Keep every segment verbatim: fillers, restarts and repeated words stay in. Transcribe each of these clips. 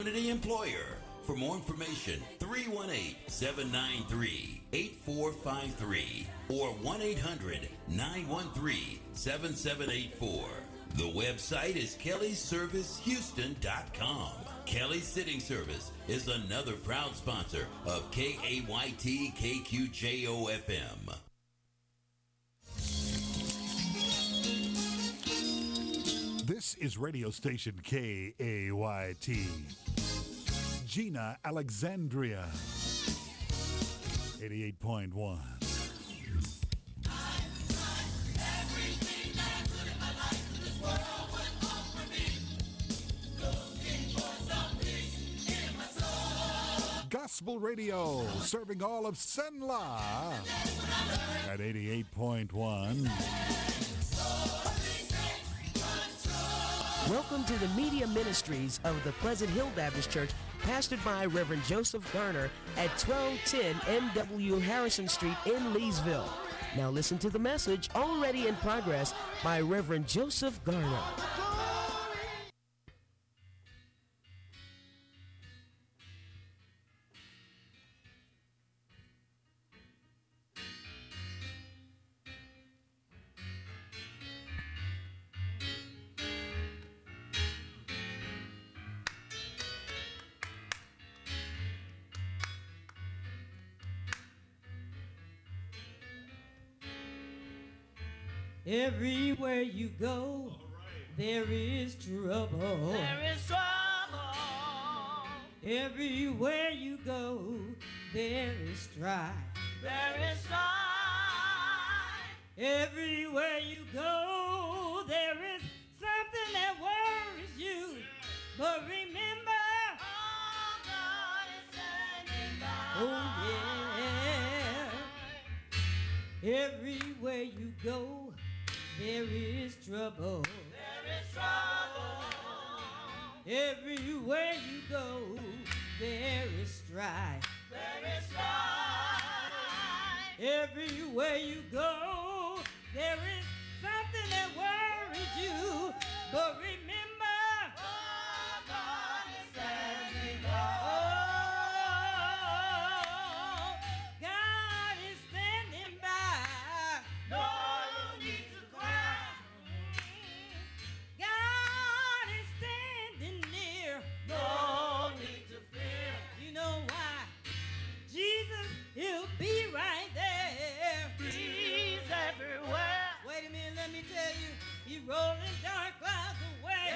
Community Employer. For more information, three one eight, seven nine three, eight four five three or one eight hundred, nine one three, seven seven eight four. The website is kelly service houston dot com. Kelly Sitting Service is another proud sponsor of K A Y T K Q J O F M. This is radio station K A Y T. Gina, Alexandria, eighty-eight point one. Gospel Radio, serving all of Senla at eighty-eight point one. Welcome to the media ministries of the Pleasant Hill Baptist Church, pastored by Reverend Joseph Garner at twelve ten M W Harrison Street in Leesville. Now listen to the message already in progress by Reverend Joseph Garner. Everywhere you go, there is trouble. There is trouble. Everywhere you go, there is strife. There is strife. Everywhere you go, there is something that worries you. But remember, oh, God is standing by. Oh yeah. Everywhere you go, there is trouble. There is trouble. Everywhere you go, there is strife. There is strife. Everywhere you go, there is something that worries you. But remember, oh, God is standing by. Oh, God is standing by. No need to cry. God is standing near. No need to fear. You know why? Jesus, he'll be right there. He's everywhere. Wait a minute, let me tell you. He's rolling dark clouds away.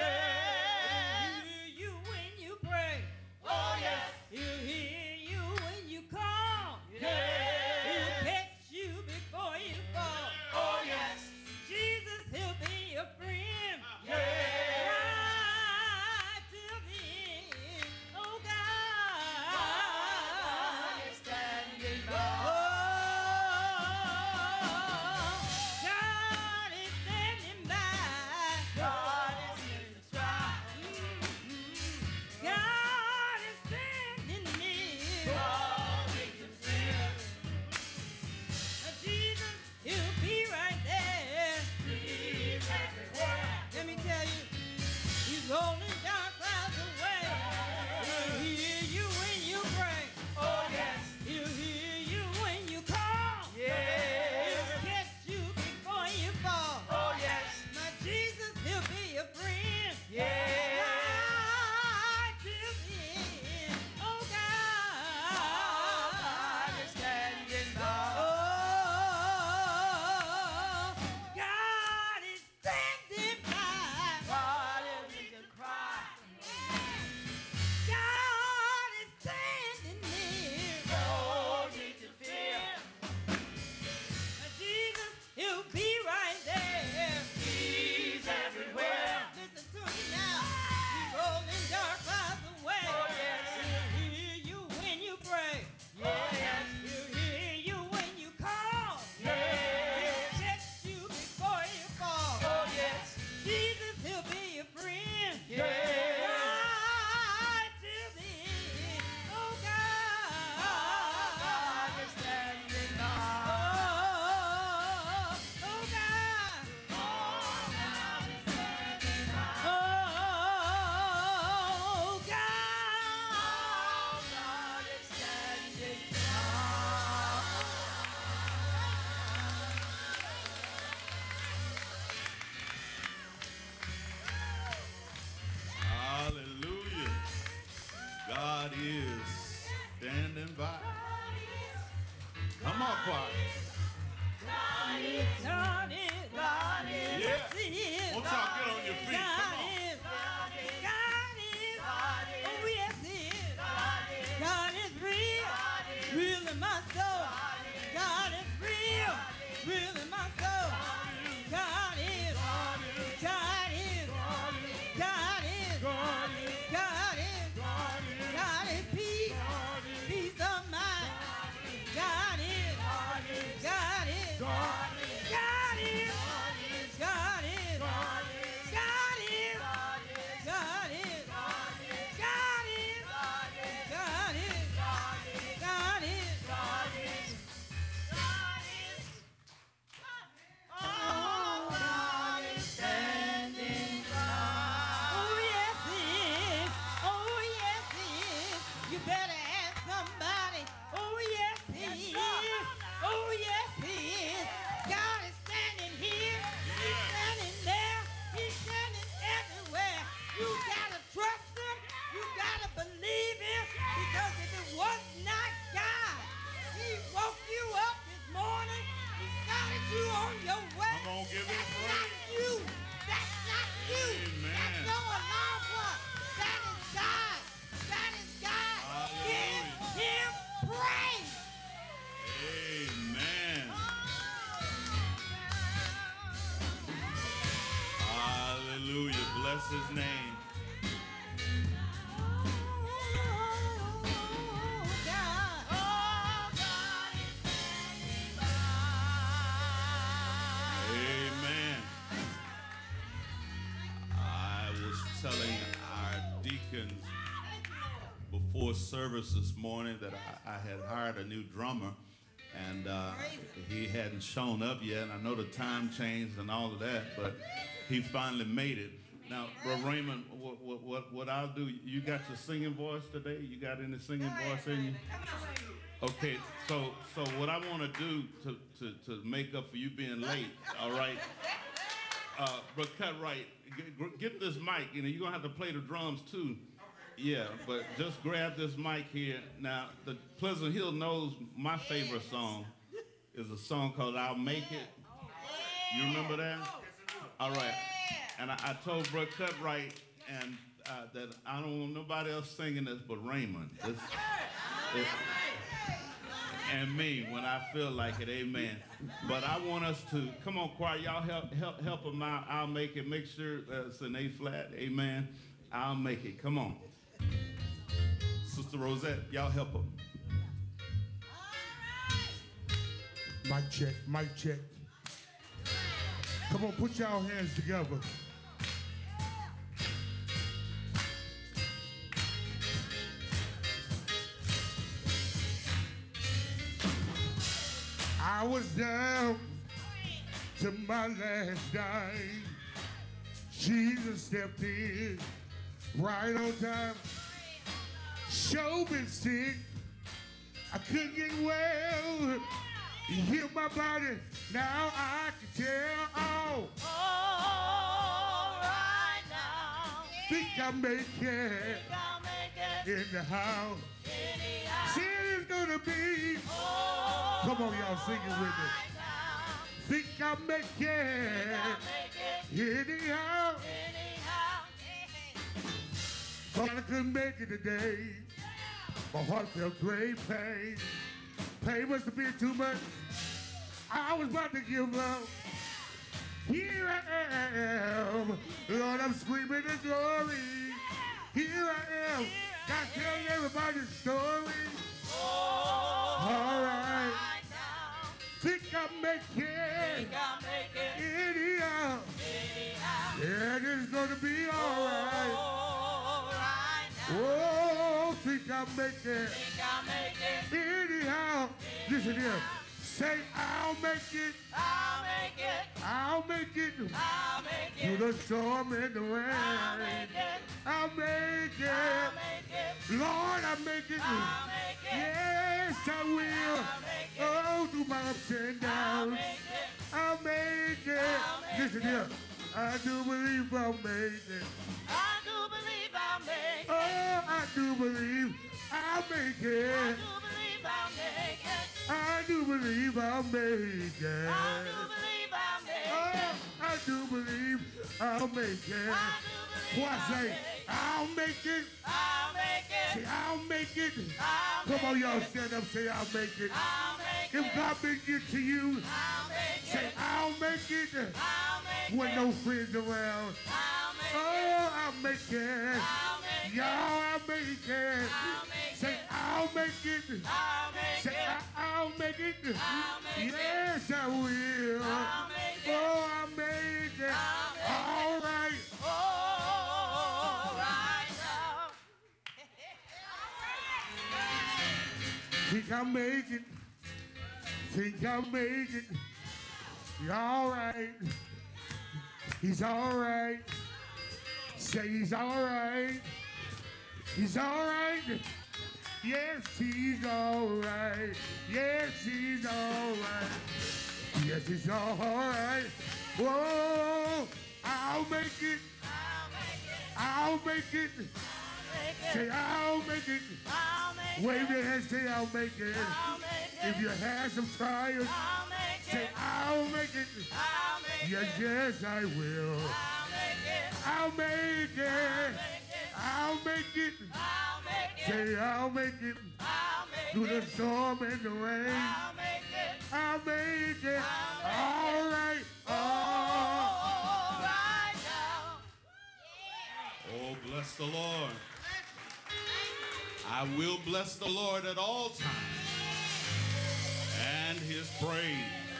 is standing by. Come on, choir. God is, God is, God is, Yeah. yes, He is. Won't y'all get on your feet? God Come on. is, God is, God is, oh yes, He is. God is real, real in my soul. God is real, real in my soul. God is, God is, God is, God is, God is peace, peace of mind. God is, God is, God is, God is, God is, God is, God is, God is, God is, oh, God is standing by. Oh, yes, He is. Oh, yes, He is. You better ask somebody. Oh, yes, He is. Oh, yes, He is. God is standing here. He's standing there. He's standing everywhere. You gotta trust Him. You gotta believe Him. Because if it was not God, He woke you up this morning. He started you on your way. Come on, give Him That's praise. not you. That's not you. Amen. That's no alarm clock. That is God. That is God. Give Him praise. Amen. Hallelujah. Bless His name. Amen. I was telling our deacons before service this morning that I, I had hired a new drummer, and uh, he hadn't shown up yet. And I know the time changed and all of that, but he finally made it. Now, Brother Raymond, what, what, what, what I'll do, you got your singing voice today? You got any singing voice in you? Okay, so so what I want to do to, to, to make up for you being late, all right? Uh, but cut right, get, get this mic, you know, you're going to have to play the drums too. Yeah, but just grab this mic here. Now, the Pleasant Hill knows my favorite song is a song called I'll Make It. You remember that? All right. And I, I told Brother Cutright and uh, that I don't want nobody else singing this but Raymond. It's, it's, and me when I feel like it, amen. But I want us to, come on choir, y'all help help help them out. I'll make it, make sure uh, it's an A flat, amen. I'll make it, come on. Sister Rosette, y'all help them. Mic check, mic check. Come on, put y'all hands together. I was down to my last dime. Jesus stepped in right on time. Show been sick. I couldn't get well. You heal my body. Now I can tell. Oh, All right now. think I make it Think I'll make it in the house. anyhow. Sin is gonna be. All Come on, y'all, sing it with me. right now. Think I make Think it I'll make it anyhow. anyhow. Thought I couldn't make it today. My heart felt great pain. Pain must have been too much. I was about to give up. Here I am. Lord, I'm screaming in glory. Here I am. Gotta tell everybody the story. All right. Right now. Think I make it Think I'll make it anyhow. anyhow. Yeah, this is gonna be all right. All right now. Oh, think I make it Think I'll make it. anyhow. Listen here. Say, I'll make it. I'll make it. I'll make it I'll make through it. the storm and the rain. I'll make it. I'll make I'll it. make it. Lord, I make it. I'll make it. Yes, I will. I'll make it. Oh, through my ups and I'll downs. make it. I'll make it. I'll make Listen it. here. I do believe I'll make it. I do believe I'll make it. Oh, I do believe. make it. I do believe I'll make it. Oh, I do believe I'll make it. What say? I'll make it. I'll make it. Say, I'll make it. I'll Come on, make y'all it. stand up, say, I'll make it. I'll make If it. God been good to you, I'll make say, it. I'll make it. I'll make With it. no friends around. I'll make it. Oh, I'll make it. I'll make it. Y'all, I'll make it. I'll make Say, it. I'll make it. I'll make Say, it. I- I'll make it. I'll make it. Yes, I will. I'll make it. Oh, I'll make it. I'll make All right. All right now. Think I'll make it. Think I'll make it. He's all right. He's all right. Say he's all right. He's all right. Yes, he's all right. Yes, he's all right. Yes, he's all right. Whoa, I'll make it. I'll make it. Say I'll make it. I'll make it. Wave your hands, say I'll make it. I'll make it. If you have some trials, I'll make say it. I'll make it. I'll make Yes, it. yes, I will. I'll make it. I'll make it. I'll make it. I'll make it. Say I'll make it. I'll make Through the it. storm and the rain. I'll make it. I'll make it. I'll All right. Oh. All right now. Oh, bless the Lord. I will bless the Lord at all times, and his praise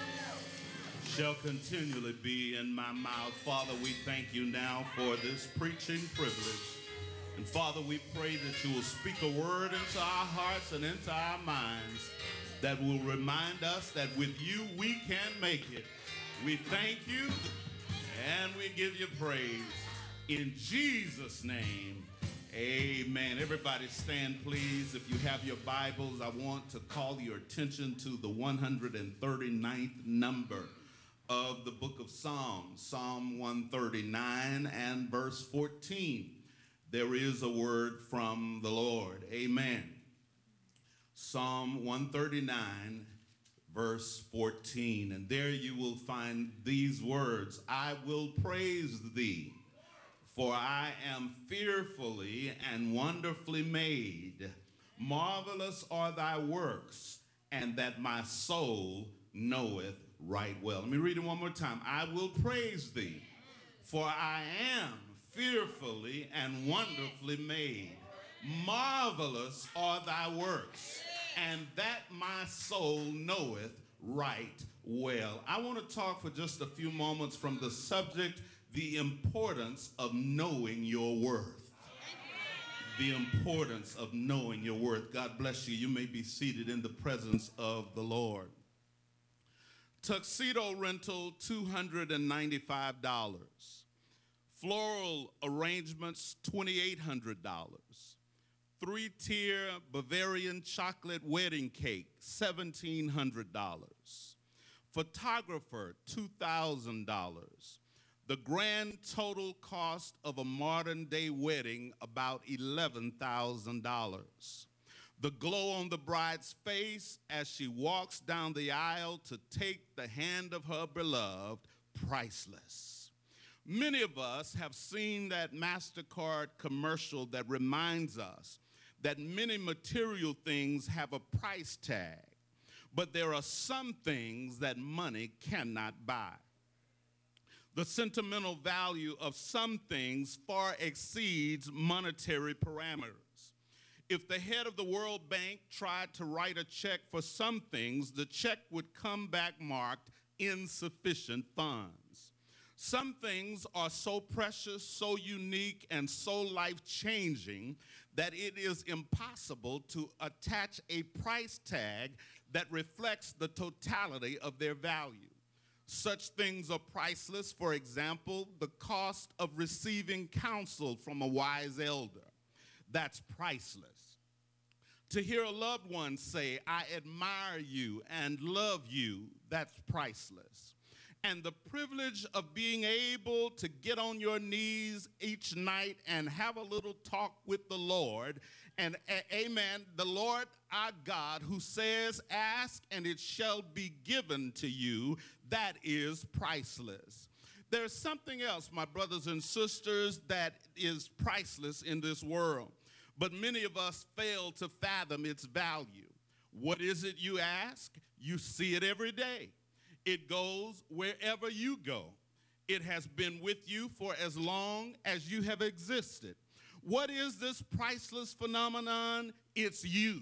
shall continually be in my mouth. Father, we thank you now for this preaching privilege. And Father, we pray that you will speak a word into our hearts and into our minds that will remind us that with you we can make it. We thank you and we give you praise. In Jesus' name, amen. Everybody stand, please. If you have your Bibles, I want to call your attention to the one hundred thirty-ninth number of the book of Psalms, Psalm one thirty-nine and verse fourteen. There is a word from the Lord. Amen. Psalm one thirty-nine, verse fourteen. And there you will find these words: I will praise thee, for I am fearfully and wonderfully made. Marvelous are thy works, and that my soul knoweth right well. Let me read it one more time. I will praise thee, for I am fearfully and wonderfully made. Marvelous are thy works, and that my soul knoweth right well. I want to talk for just a few moments from the subject, the importance of knowing your worth. The importance of knowing your worth. God bless you. You may be seated in the presence of the Lord. Tuxedo rental, two hundred ninety-five dollars. Floral arrangements, twenty-eight hundred dollars. Three-tier Bavarian chocolate wedding cake, seventeen hundred dollars. Photographer, two thousand dollars. The grand total cost of a modern-day wedding, about eleven thousand dollars. The glow on the bride's face as she walks down the aisle to take the hand of her beloved, priceless. Many of us have seen that MasterCard commercial that reminds us that many material things have a price tag, but there are some things that money cannot buy. The sentimental value of some things far exceeds monetary parameters. If the head of the World Bank tried to write a check for some things, the check would come back marked insufficient funds. Some things are so precious, so unique, and so life-changing that it is impossible to attach a price tag that reflects the totality of their value. Such things are priceless. For example, the cost of receiving counsel from a wise elder. That's priceless. To hear a loved one say, I admire you and love you, that's priceless. and the privilege of being able to get on your knees each night and have a little talk with the Lord. And a- amen, the Lord our God, who says, ask and it shall be given to you, that is priceless. There's something else, my brothers and sisters, that is priceless in this world, but many of us fail to fathom its value. What is it, you ask? You see it every day. It goes wherever you go. It has been with you for as long as you have existed. What is this priceless phenomenon? It's you.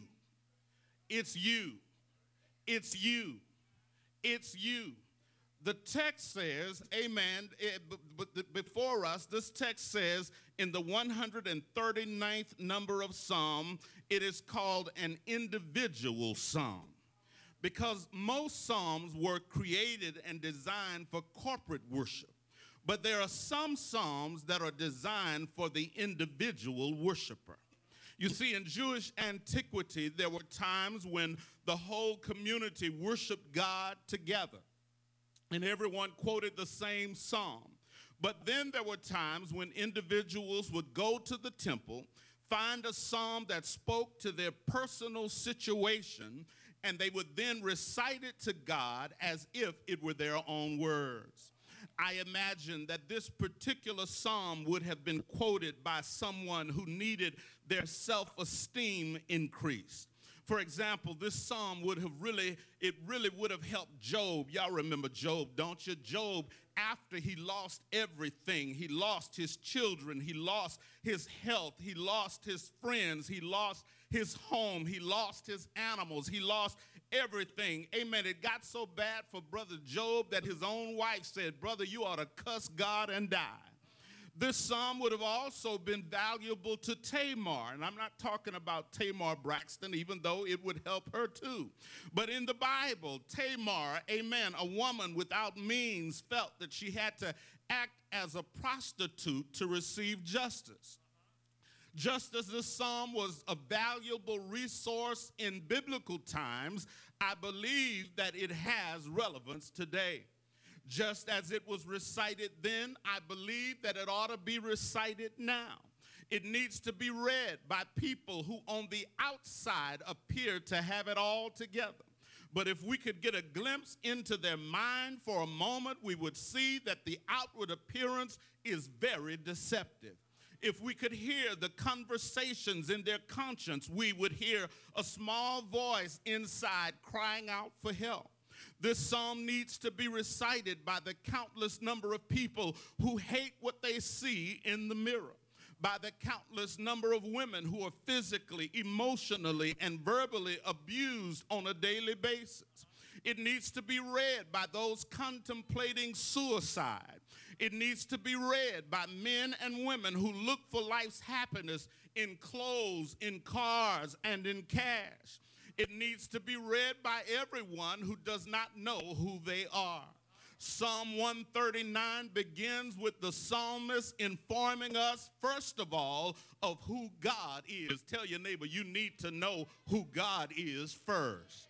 It's you. It's you. It's you. The text says, amen, it, b- b- before us, this text says in the one hundred thirty-ninth number of Psalm, it is called an individual psalm, because most psalms were created and designed for corporate worship. But there are some psalms that are designed for the individual worshiper. You see, in Jewish antiquity, there were times when the whole community worshiped God together, and everyone quoted the same psalm. But then there were times when individuals would go to the temple, find a psalm that spoke to their personal situation, and they would then recite it to God as if it were their own words. I imagine that this particular psalm would have been quoted by someone who needed their self-esteem increased. For example, this psalm would have really, it really would have helped Job. Y'all remember Job, don't you? Job, after he lost everything, he lost his children, he lost his health, he lost his friends, he lost his home, he lost his animals, he lost everything. Amen. It got so bad for Brother Job that his own wife said, brother, you ought to cuss God and die. This psalm would have also been valuable to Tamar, and I'm not talking about Tamar Braxton, even though it would help her too. But in the Bible, Tamar, amen, a woman without means, felt that she had to act as a prostitute to receive justice. Just as this psalm was a valuable resource in biblical times, I believe that it has relevance today. Just as it was recited then, I believe that it ought to be recited now. It needs to be read by people who on the outside appear to have it all together. But if we could get a glimpse into their mind for a moment, we would see that the outward appearance is very deceptive. If we could hear the conversations in their conscience, we would hear a small voice inside crying out for help. This psalm needs to be recited by the countless number of people who hate what they see in the mirror, by the countless number of women who are physically, emotionally, and verbally abused on a daily basis. It needs to be read by those contemplating suicide. It needs to be read by men and women who look for life's happiness in clothes, in cars, and in cash. It needs to be read by everyone who does not know who they are. Psalm one thirty-nine begins with the psalmist informing us, first of all, of who God is. Tell your neighbor, you need to know who God is first.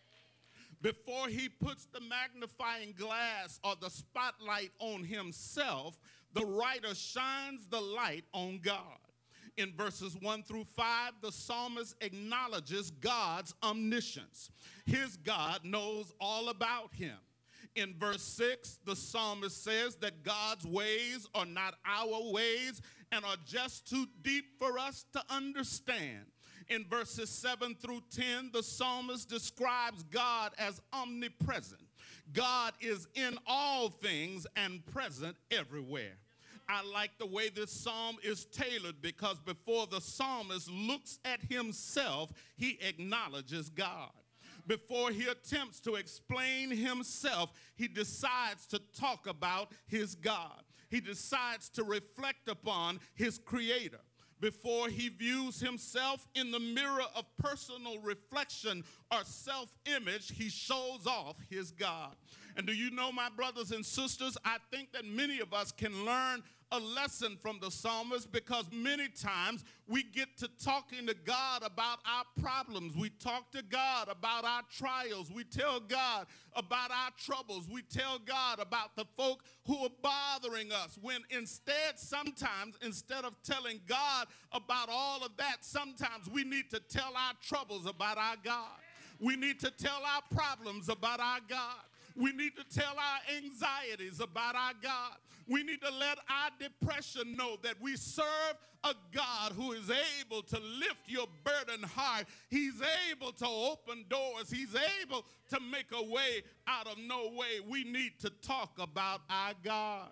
Before he puts the magnifying glass or the spotlight on himself, the writer shines the light on God. In verses one through five, the psalmist acknowledges God's omniscience. His God knows all about him. In verse six, the psalmist says that God's ways are not our ways and are just too deep for us to understand. In verses seven through ten, the psalmist describes God as omnipresent. God is in all things and present everywhere. I like the way this psalm is tailored, because before the psalmist looks at himself, he acknowledges God. Before he attempts to explain himself, he decides to talk about his God. He decides to reflect upon his creator. Before he views himself in the mirror of personal reflection or self-image, he shows off his God. And do you know, my brothers and sisters, I think that many of us can learn a lesson from the psalmist because many times we get to talking to God about our problems. We talk to God about our trials. We tell God about our troubles. We tell God about the folk who are bothering us, when instead, sometimes, instead of telling God about all of that, sometimes we need to tell our troubles about our God. We need to tell our problems about our God. We need to tell our anxieties about our God. We need to let our depression know that we serve a God who is able to lift your burdened heart. He's able to open doors. He's able to make a way out of no way. We need to talk about our God.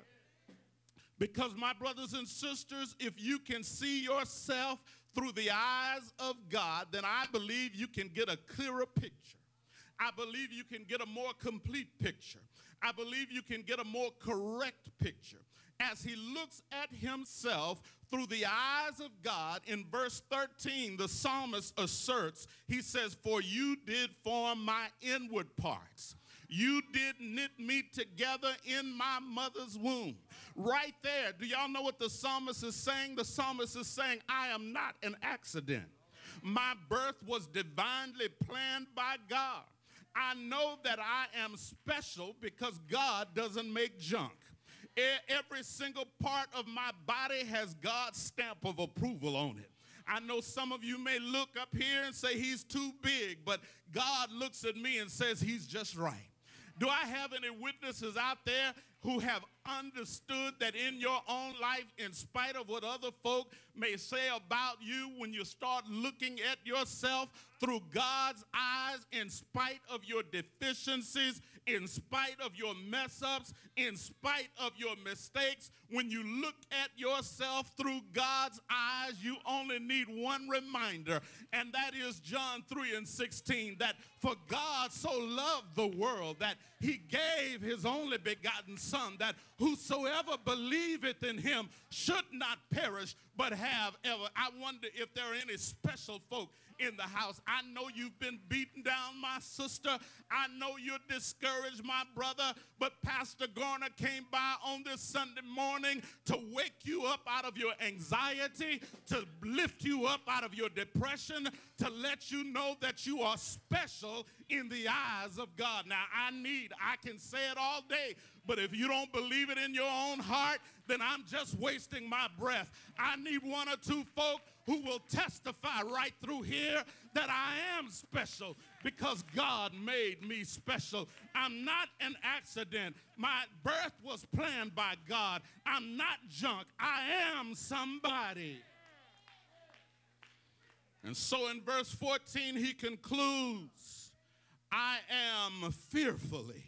Because, my brothers and sisters, if you can see yourself through the eyes of God, then I believe you can get a clearer picture. I believe you can get a more complete picture. I believe you can get a more correct picture. As he looks at himself through the eyes of God, in verse thirteen, the psalmist asserts, he says, "For you did form my inward parts. You did knit me together in my mother's womb." Right there, do y'all know what the psalmist is saying? The psalmist is saying, I am not an accident. My birth was divinely planned by God. I know that I am special because God doesn't make junk. Every single part of my body has God's stamp of approval on it. I know some of you may look up here and say he's too big, but God looks at me and says he's just right. Do I have any witnesses out there who have understood that in your own life, in spite of what other folk may say about you, when you start looking at yourself through God's eyes, in spite of your deficiencies, in spite of your mess-ups, in spite of your mistakes, when you look at yourself through God's eyes, you only need one reminder, and that is John three and sixteen, that for God so loved the world that he gave his only begotten Son, that whosoever believeth in him should not perish, but have ever. I wonder if there are any special folk in the house. I know you've been beaten down, my sister. I know you're discouraged, my brother, but Pastor Garner came by on this Sunday morning to wake you up out of your anxiety, to lift you up out of your depression, to let you know that you are special in the eyes of God. Now, I need, I can say it all day, but if you don't believe it in your own heart, then I'm just wasting my breath. I need one or two folk who will testify right through here that I am special because God made me special. I'm not an accident. My birth was planned by God. I'm not junk. I am somebody. And so in verse fourteen, he concludes, I am fearfully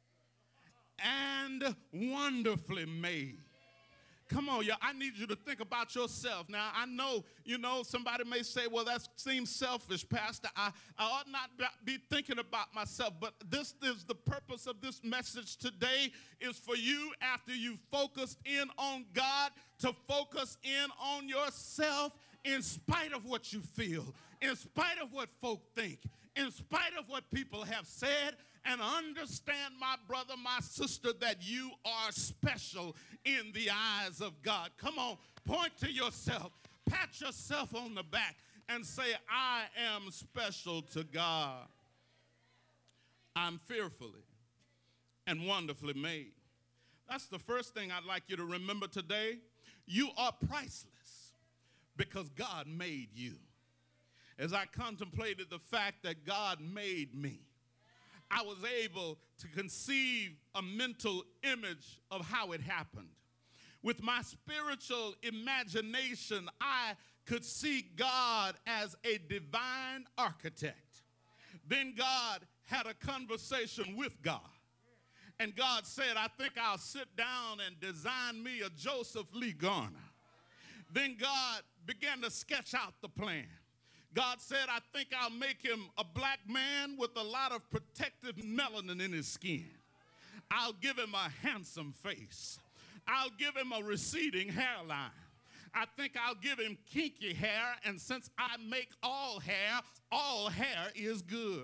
and wonderfully made. Come on, y'all. I need you to think about yourself. Now, I know, you know, somebody may say, well, that seems selfish, Pastor. I, I ought not be thinking about myself. But this is the purpose of this message today, is for you, after you've focused in on God, to focus in on yourself in spite of what you feel, in spite of what folk think, in spite of what people have said, and understand, my brother, my sister, that you are special in the eyes of God. Come on, point to yourself, pat yourself on the back, and say, I am special to God. I'm fearfully and wonderfully made. That's the first thing I'd like you to remember today. You are priceless because God made you. As I contemplated the fact that God made me, I was able to conceive a mental image of how it happened. With my spiritual imagination, I could see God as a divine architect. Then God had a conversation with God. And God said, I think I'll sit down and design me a Joseph Lee Garner. Then God began to sketch out the plan. God said, I think I'll make him a black man with a lot of protective melanin in his skin. I'll give him a handsome face. I'll give him a receding hairline. I think I'll give him kinky hair, and since I make all hair, all hair is good.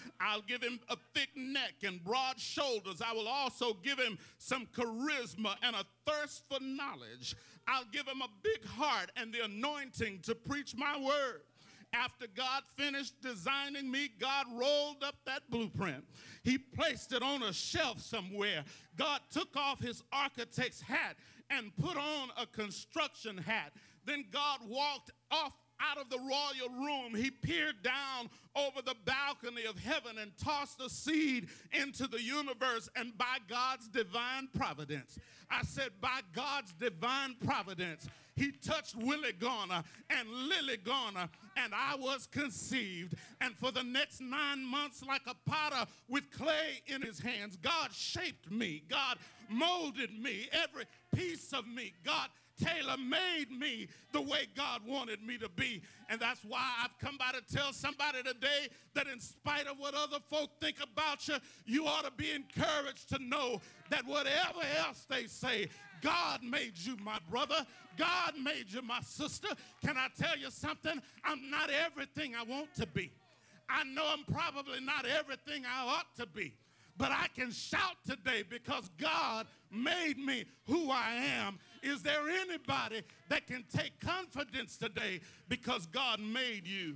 I'll give him a thick neck and broad shoulders. I will also give him some charisma and a thirst for knowledge. I'll give him a big heart and the anointing to preach my word. After God finished designing me, God rolled up that blueprint. He placed it on a shelf somewhere. God took off his architect's hat and put on a construction hat. Then God walked off out of the royal room. He peered down over the balcony of heaven and tossed a seed into the universe. And by God's divine providence, I said by God's divine providence, he touched Willie Garner and Lily Garner, and I was conceived. And for the next nine months, like a potter with clay in his hands, God shaped me. God molded me, every piece of me. God tailor-made me the way God wanted me to be. And that's why I've come by to tell somebody today that in spite of what other folk think about you, you ought to be encouraged to know that whatever else they say, God made you, my brother. God made you, my sister. Can I tell you something? I'm not everything I want to be. I know I'm probably not everything I ought to be. But I can shout today because God made me who I am. Is there anybody that can take confidence today because God made you?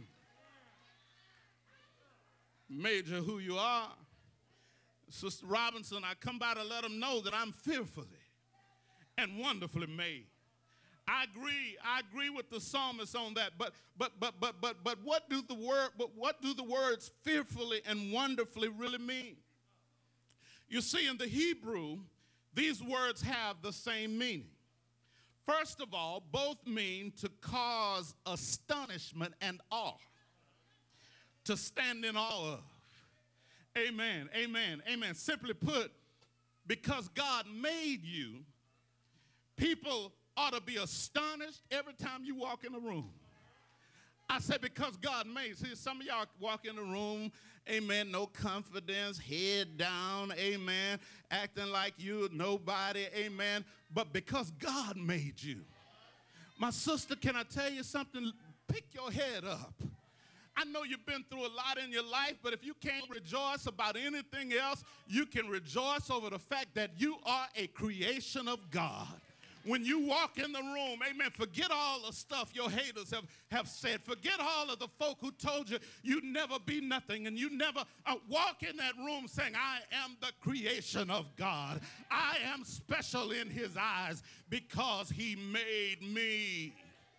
Made you who you are. Sister Robinson, I come by to let them know that I'm fearfully and wonderfully made. I agree. I agree with the psalmist on that. But but but but but but what do the word but what do the words fearfully and wonderfully really mean? You see, in the Hebrew, these words have the same meaning. First of all, both mean to cause astonishment and awe, to stand in awe of. Amen, amen, amen. Simply put, because God made you, people ought to be astonished every time you walk in a room. I said because God made. See, some of y'all walk in the room, amen, no confidence, head down, amen, acting like you nobody, amen. But because God made you. My sister, can I tell you something? Pick your head up. I know you've been through a lot in your life, but if you can't rejoice about anything else, you can rejoice over the fact that you are a creation of God. When you walk in the room, amen, forget all the stuff your haters have, have said. Forget all of the folk who told you you'd never be nothing, and you never uh, walk in that room saying, I am the creation of God. I am special in his eyes because he made me.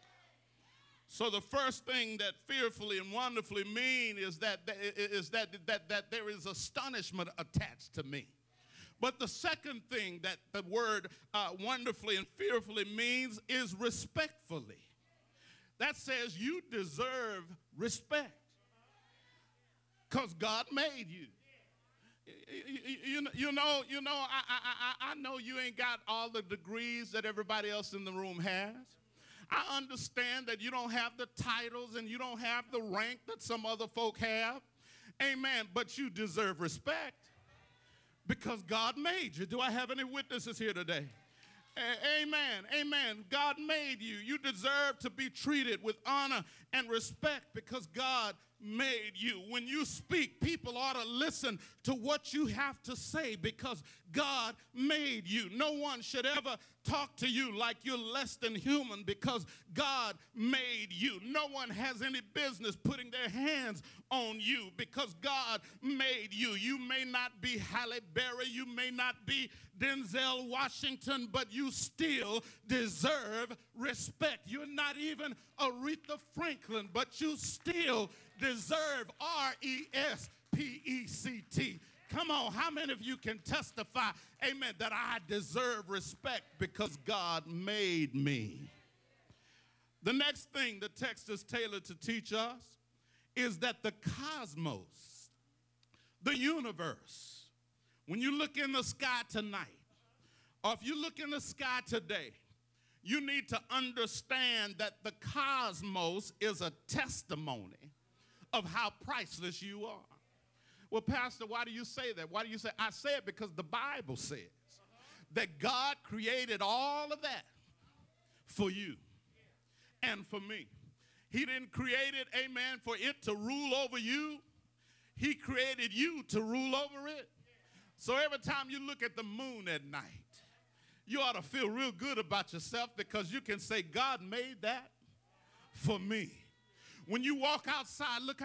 So the first thing that fearfully and wonderfully mean is that, is that, that, that there is astonishment attached to me. But the second thing that the word uh, wonderfully and fearfully means is respectfully. That says you deserve respect because God made you. You, you, you know, you know I, I, I know you ain't got all the degrees that everybody else in the room has. I understand that you don't have the titles and you don't have the rank that some other folk have. Amen. But you deserve respect. Because God made you. Do I have any witnesses here today? A- amen. Amen. God made you. You deserve to be treated with honor and respect because God made you. When you speak, people ought to listen to what you have to say because God made you. No one should ever talk to you like you're less than human because God made you. No one has any business putting their hands on you because God made you. You may not be Halle Berry, you may not be Denzel Washington, but you still deserve respect. You're not even Aretha Franklin, but you still deserve R E S P E C T. Come on, how many of you can testify, amen, that I deserve respect because God made me? The next thing the text is tailored to teach us is that the cosmos, the universe, when you look in the sky tonight, or if you look in the sky today, you need to understand that the cosmos is a testimony of how priceless you are. Well, Pastor, why do you say that? Why do you say? I say it because the Bible says that God created all of that for you and for me. He didn't create it, amen, for it to rule over you. He created you to rule over it. So every time you look at the moon at night, you ought to feel real good about yourself because you can say, God made that for me. When you walk outside, look how